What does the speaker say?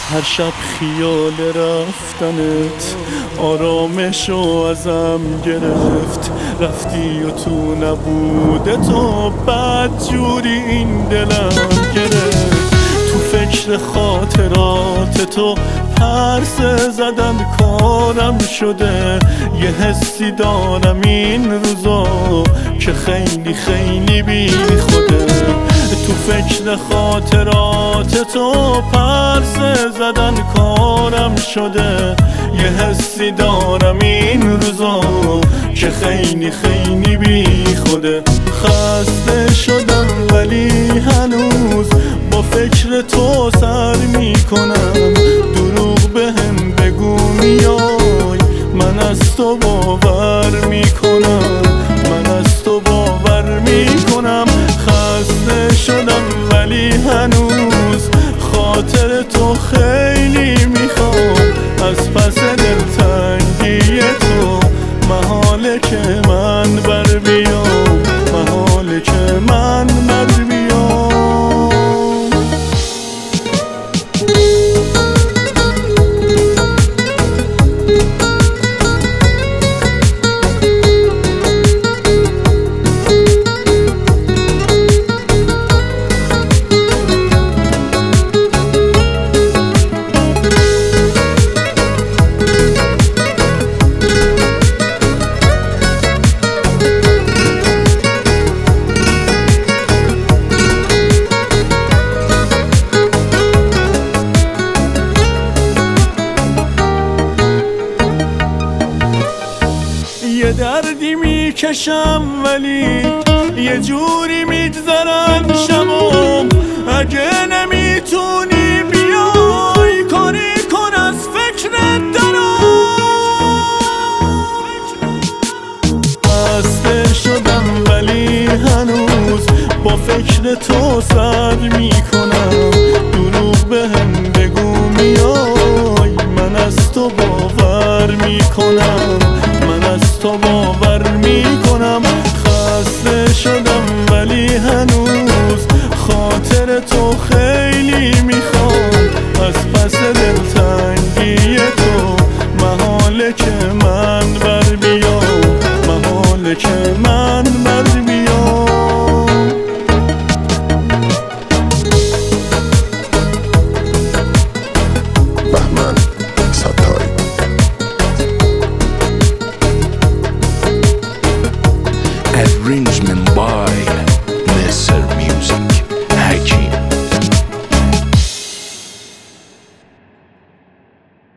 هر شب خیال رفتنت آرامشو ازم گرفت. رفتی و تو نبوده تو بد جوری این دلم گرفت. تو فکر خاطرات تو پرس زدن کارم شده. یه حسی دارم این روزا که خیلی خیلی بی خوده. تو فکر خاطرات تو پرس زدن کارم شده. یه حسی دارم این روزا که خیلی خیلی بی خوده. خسته شدم ولی هنوز با فکر تو سر میکنم. دروغ بهم بگو میای من از تو باور میکنم. من از تو باور میکنم. خسته شدم ولی هنوز خاطر تو خیلی میخوام. از پس دلتنگی تو محاله که من بر بیام. محاله که من بر بیام. یه دردی میکشم ولی یه جوری میگذرن شبام. اگه نمیتونی بیای کاری کن از فکرت درام. خسته شدم ولی هنوز با فکر تو سر میکنم. دروغ بهم بگو میای من از تو باور میکنم. من از تو باور میکنم. خسته شدم ولی هنوز خاطر تو خیلی میخوام. از پس دلتنگی تو محاله که من بر بیام. محاله که من بر بیام. بهمن ستاری Arrangement by Mr.